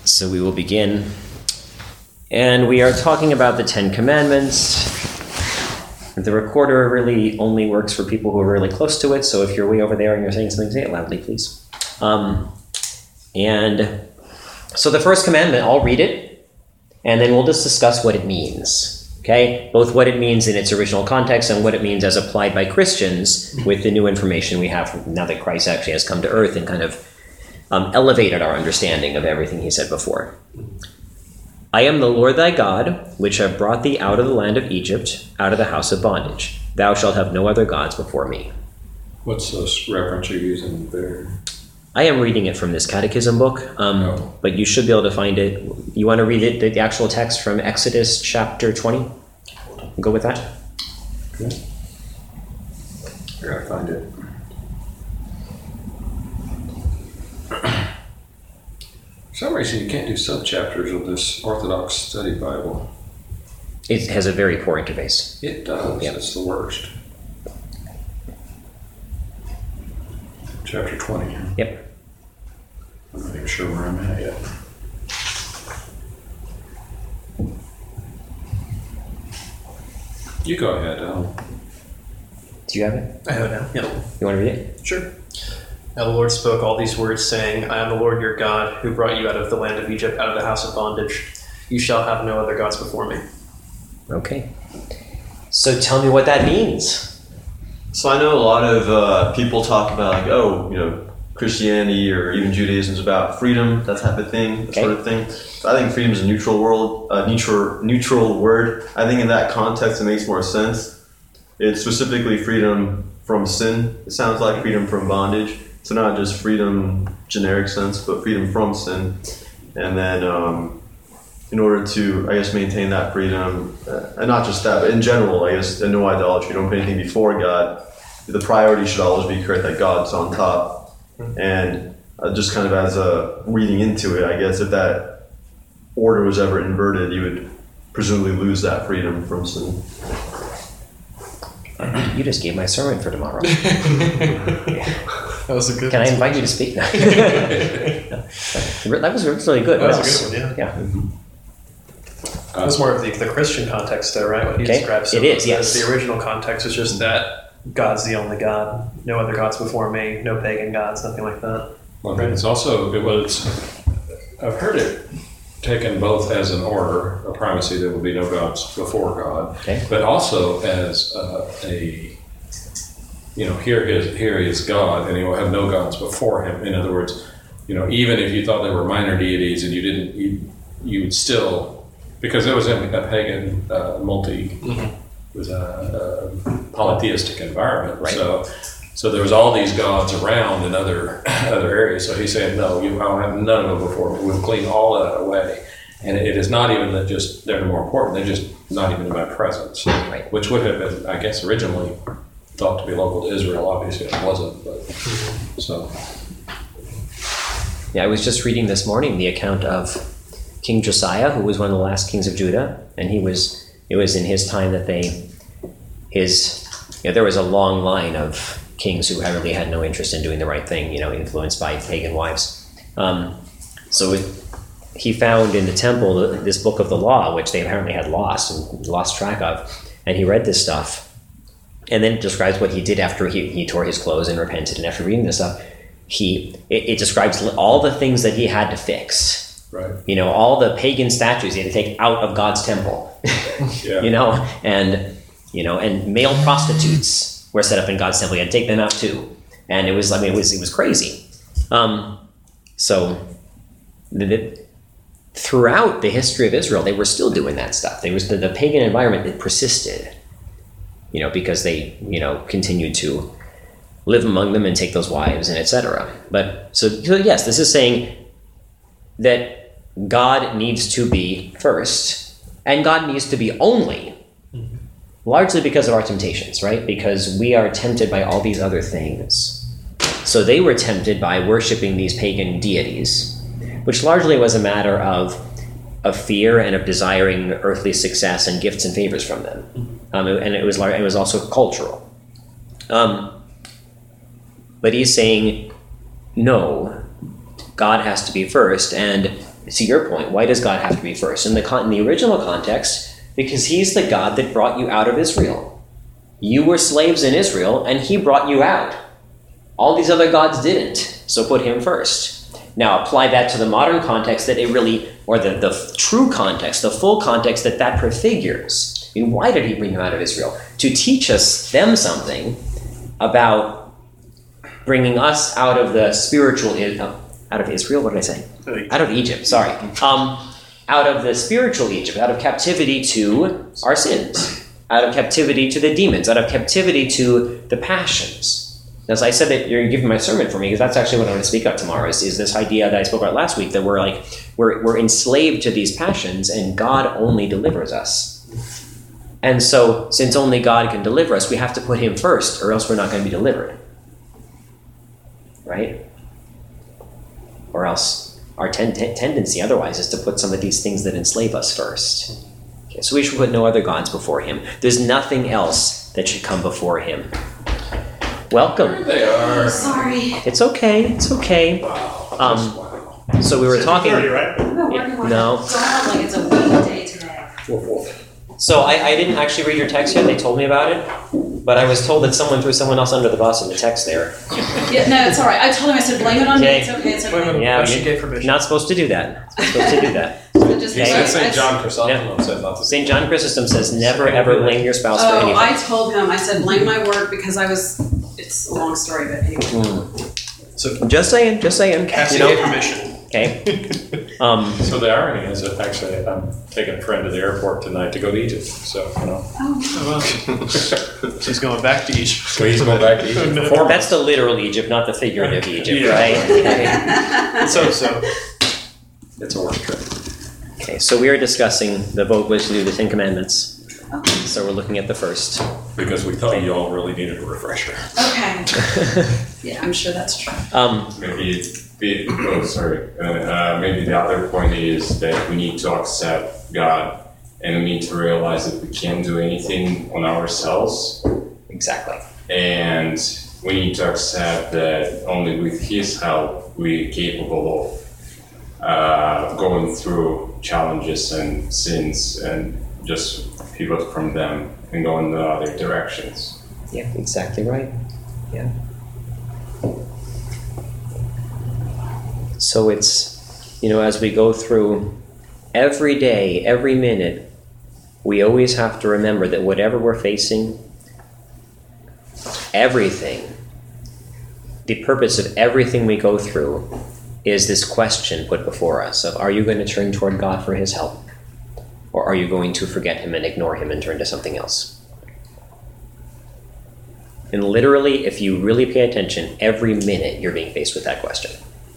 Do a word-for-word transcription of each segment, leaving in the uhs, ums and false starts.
So we will begin. And we are talking about the Ten Commandments. The recorder really only works for people who are really close to it, so if you're way over there and you're saying something, say it loudly, please. Um, and so the first commandment, I'll read it, and then we'll just discuss what it means, okay? Both what it means in its original context and what it means as applied by Christians with the new information we have now that Christ actually has come to earth and kind of um, elevated our understanding of everything he said before. I am the Lord thy God, which have brought thee out of the land of Egypt, out of the house of bondage. Thou shalt have no other gods before me. What's this reference you're using there? I am reading it from this catechism book, um, oh. but you should be able to find it. You want to read it, the actual text from Exodus chapter twenty? Go with that. Okay. I gotta find it. For some reason, you can't do sub-chapters of this Orthodox Study Bible. It has a very poor interface. It does. Yep. It's the worst. Chapter twenty. Yep. I'm not even sure where I'm at yet. You go ahead, Al. Do you have it? I have it now. Yep. You want to read it? Sure. Now the Lord spoke all these words, saying, I am the Lord your God, who brought you out of the land of Egypt, out of the house of bondage. You shall have no other gods before me. Okay. So tell me what that means. So I know a lot of uh, people talk about, like, oh, you know, Christianity or even Judaism is about freedom, that type of thing, that okay. sort of thing. So I think freedom is a neutral world, uh, neutral, neutral word. I think in that context it makes more sense. It's specifically freedom from sin. It sounds like freedom from bondage. So not just freedom generic sense, but freedom from sin. And then um, in order to, I guess, maintain that freedom, uh, and not just that, but in general, I guess, and no idolatry, don't put anything before God. The priority should always be correct, that God's on top. And uh, just kind of as a reading into it, I guess if that order was ever inverted, you would presumably lose that freedom from sin. You just gave my sermon for tomorrow. Yeah. That was a good Can I invite you to speak now? That was really good. That was a good one, yeah. Yeah. Mm-hmm. It was more of the, the Christian context, though, right? What he okay. describes. So it is, yes. The original context is just that God's the only God. No other gods before me. No pagan gods. Nothing like that. Well, right? It's also, it was, I've heard it taken both as an order, a primacy, there will be no gods before God, okay. but also as uh, a, you know, here is here is God, and he will have no gods before him. In other words, you know, even if you thought they were minor deities, and you didn't, you, you would still, because it was in a pagan, uh, multi, mm-hmm. was a, a polytheistic environment, right. so. So there was all these gods around in other other areas. So he's saying, no, you, I don't have none of them before me. We'll clean all of that away. And it is not even that just they're more important. They're just not even in my presence, right. Which would have been, I guess, originally thought to be local to Israel. Obviously, it wasn't. But so. Yeah, I was just reading this morning the account of King Josiah, who was one of the last kings of Judah, and he was. It was in his time that they, his, you know, there was a long line of kings who really had no interest in doing the right thing, you know, influenced by pagan wives. Um, so it, he found in the temple this book of the law, which they apparently had lost and lost track of, and he read this stuff. And then it describes what he did after he, he tore his clothes and repented. And after reading this stuff, he it, it describes all the things that he had to fix. Right. You know, all the pagan statues he had to take out of God's temple. Yeah. You know, and you know, and male prostitutes were set up in God's temple. You had to take them out too, and it was, I mean, it was it was crazy. Um, so, the, the, throughout the history of Israel, they were still doing that stuff. There was the, the pagan environment that persisted, you know, because they, you know, continued to live among them and take those wives and et cetera. But so, so yes, this is saying that God needs to be first, and God needs to be only. Largely because of our temptations, right? Because we are tempted by all these other things. So they were tempted by worshiping these pagan deities, which largely was a matter of, of fear and of desiring earthly success and gifts and favors from them. Um, and it was it was also cultural. Um, but he's saying, no, God has to be first, and to your point, why does God have to be first? In the, con- in the original context, because he's the God that brought you out of Israel. You were slaves in Israel, and he brought you out. All these other gods didn't, so put him first. Now apply that to the modern context that it really, or the, the true context, the full context that that prefigures. I mean, why did he bring you out of Israel? To teach us, them something about bringing us out of the spiritual, uh, out of Israel, what did I say? Out of Egypt, sorry. Um, out of the spiritual Egypt, out of captivity to our sins, out of captivity to the demons, out of captivity to the passions. As I said that you're giving my sermon for me, because that's actually what I'm going to speak about tomorrow, is, is this idea that I spoke about last week, that we're like, we're, we're enslaved to these passions, and God only delivers us. And so, since only God can deliver us, we have to put him first, or else we're not going to be delivered. Right? Or else our ten- ten- tendency otherwise is to put some of these things that enslave us first. Okay, so we should put no other gods before him. There's nothing else that should come before him. Welcome. There they are. Sorry. It's okay. It's okay. Wow. Um, wow. So we were talking. right? I'm working on No. it. So I have like it's a weekday today. Woof, woof. So I, I didn't actually read your text yet. They told me about it, but I was told that someone threw someone else under the bus in the text there. Yeah, no, it's all right. I told him I said blame it on Okay. me. It's okay. It's Wait, wait, okay. wait. Yeah, But she you- gave permission. Not supposed to do that. Not supposed to do that. So just He Okay. said I- Saint John Chrysostom I- said not to do Saint John Chrysostom says never ever blame your spouse for Oh, anything. I told him. I said blame my work because I was. It's a long story, but anyway. Mm. So Just saying, just saying. Cassie You know, gave permission. okay. Um, So the irony is that actually I'm taking a friend to the airport tonight to go to Egypt. So, you know. Oh, She's going back to Egypt. So he's going back to Egypt for four that's the literal Egypt, not the figurative Egypt, Yeah. right? Okay. So so. It's a work trip. Okay, so we are discussing the vote was to do the Ten Commandments. okay. So we're looking at the first. Because we thought you all really needed a refresher. Okay. Yeah, I'm sure that's true. um, Maybe, be, oh, sorry. Uh, uh, maybe the other point is that we need to accept God, and we need to realize that we can't do anything on ourselves, exactly. and we need to accept that only with His help we're capable of uh, going through challenges and sins and just pivot from them and go in the other directions. Yeah, exactly right. Yeah. So it's, you know, as we go through every day, every minute, we always have to remember that whatever we're facing, everything, the purpose of everything we go through is this question put before us of, are you going to turn toward God for his help? Or are you going to forget him and ignore him and turn to something else? And literally, if you really pay attention, every minute you're being faced with that question.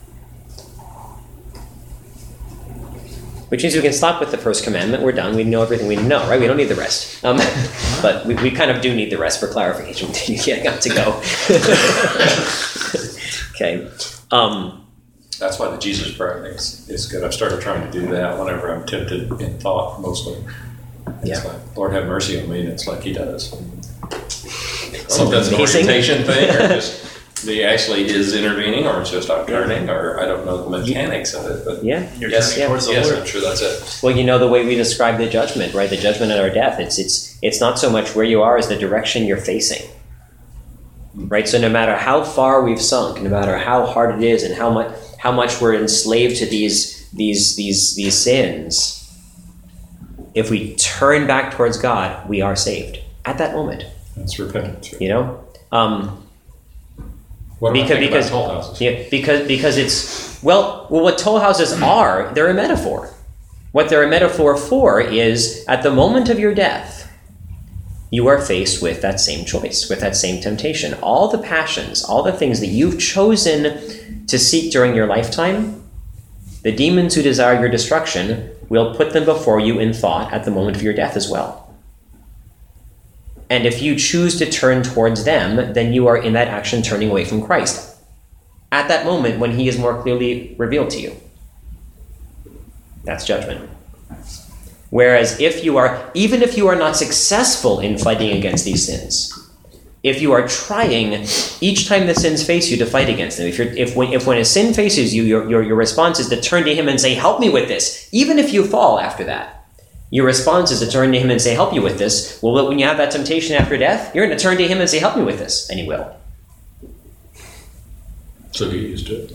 Which means we can stop with the first commandment. We're done. We know everything we know, right? We don't need the rest. Um, but we, we kind of do need the rest for clarification. You got to go. Okay. Um, That's why the Jesus prayer thing is, is good. I've started trying to do that whenever I'm tempted in thought, mostly. It's Yeah. like, Lord have mercy on me, and it's like he does. Sometimes an Amazing. orientation thing, or just he actually is intervening, or it's just I'm turning, or I don't know the mechanics of it. But yeah. You're yes, turning towards the yes, Lord. I'm sure that's it. Well, you know the way we describe the judgment, right? The judgment at our death. It's it's it's not so much where you are as the direction you're facing. Right? So no matter how far we've sunk, no matter how hard it is and how much how much we're enslaved to these these these these sins, if we turn back towards God, we are saved at that moment. That's repentance. You know? Um What do I Because- think because- about toll houses? Yeah, because because it's well, well, what toll houses are, they're a metaphor. What they're a metaphor for is at the moment of your death, you are faced with that same choice, with that same temptation. All the passions, all the things that you've chosen to seek during your lifetime, the demons who desire your destruction will put them before you in thought at the moment of your death as well. And if you choose to turn towards them, then you are in that action turning away from Christ at that moment when he is more clearly revealed to you. That's judgment. Whereas if you are, even if you are not successful in fighting against these sins, if you are trying each time the sins face you to fight against them, if you're if when if when a sin faces you, your your, your response is to turn to him and say, help me with this, even if you fall after that, your response is to turn to him and say, help you with this. Well, when you have that temptation after death, you're going to turn to him and say, help me with this, and he will. So get used to it.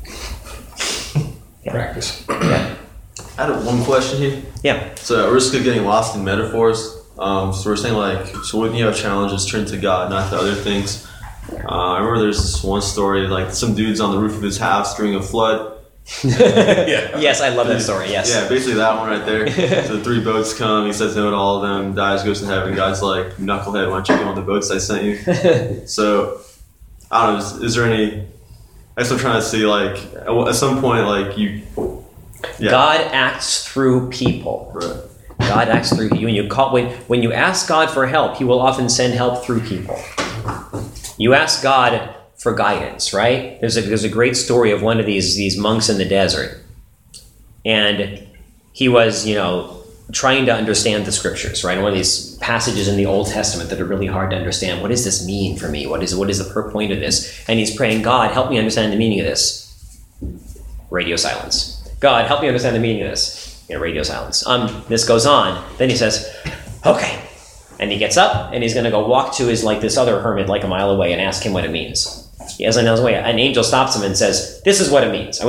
Yeah. Practice. Yeah. I had one question here. Yeah. So at risk of getting lost in metaphors, um, so we're saying like, so when you have challenges, turn to God, not to other things. Uh, I remember there's this one story, like some dude's on the roof of his house during a flood. Yeah. Yes, I love that story. Yes. Yeah, basically that one right there. So the three boats come, he says no to all of them, dies, goes to heaven. God's like, knucklehead, why don't you go on the boats I sent you? So, I don't know, is, is there any, I guess I'm trying to see like, at some point like you, yeah. God acts through people. Right. God acts through you. When you call, when, when you ask God for help, he will often send help through people. You ask God for guidance, right? There's a there's a great story of one of these these monks in the desert, and he was, you know, trying to understand the scriptures, right? One of these passages in the Old Testament that are really hard to understand. What does this mean for me? What is what is the per point of this? And he's praying, God, help me understand the meaning of this. Radio silence. God, help me understand the meaning of this. You know, radio silence. Um, this goes on. Then he says, okay. And he gets up and he's going to go walk to his, like this other hermit like a mile away and ask him what it means. As he knows way, an angel stops him and says, this is what it means.